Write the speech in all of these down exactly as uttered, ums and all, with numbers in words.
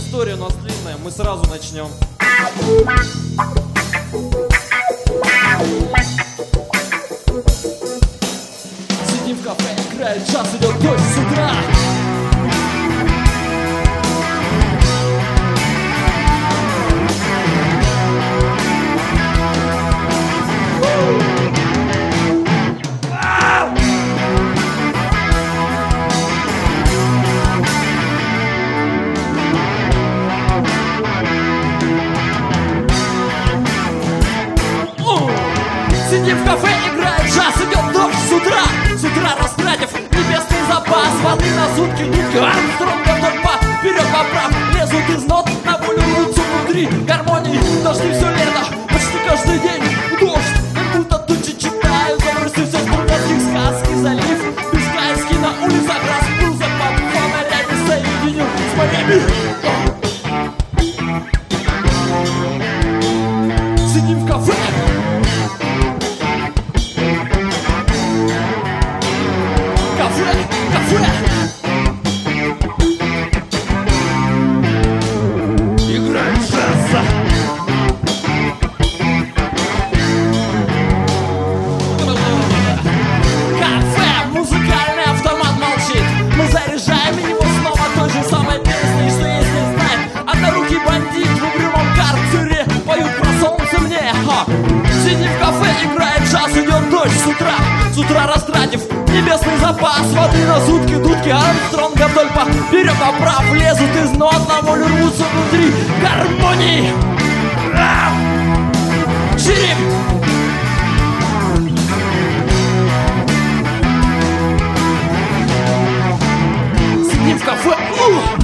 История у нас длинная, мы сразу начнем. Сидим в кафе, играет джаз, идет дождь с утра. Сидим в кафе, играет джаз, идет дождь с утра. С утра растратив небесный запас воды на сутки, дудки Армстронга вдоль по вперед поправ. Лезут из нот, на волю рвутся внутри гармонии. Дожди все лето, почти каждый день дождь, как будто тучи читают. Забросился в трудовских сказки залив Бискайский, на улицах расплылся под фонарями, соединил с морями. Сидим в кафе. Кафе! Играет джаз. Кафе! Музыкальный автомат молчит. Мы заряжаем его снова той же самой песней, что есть не знаем. Однорукий бандит в угрюмом карцере поют про солнце мне. Ха. Сидим в кафе, играет джаз, идет дождь с утра. С утра растратив небесный запас воды на сутки, дудки Армстронга вдоль по вперед поправ. Лезут из нот, на волю рвутся внутри гармонии. Чирик! Сидим в кафе. Ух!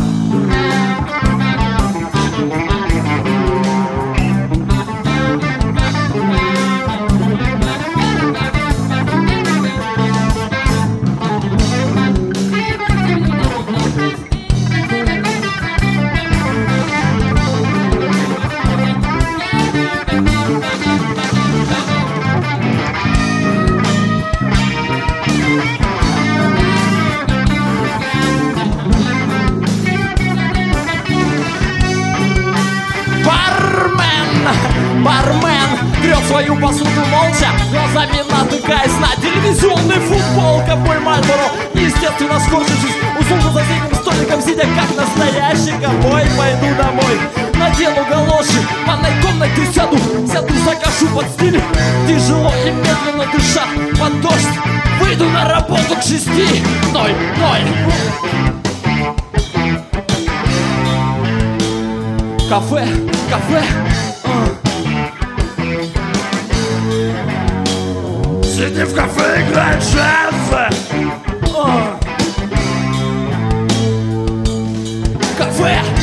Бармен трет свою посуду молча, глазами натыкаясь на телевизионный футбол. Ковбой Мальборо, естественно, скорчившись, уснул за соседним столиком, сидя как настоящий ковбой. Пойду домой, надену галоши, в ванной комнате сяду, сяду, закажу под стиль. Тяжело и медленно дыша под дождь, выйду на работу к шести. Ноль, ноль. Кафе, кафе. Сидим в кафе, играет джаз. Кафе.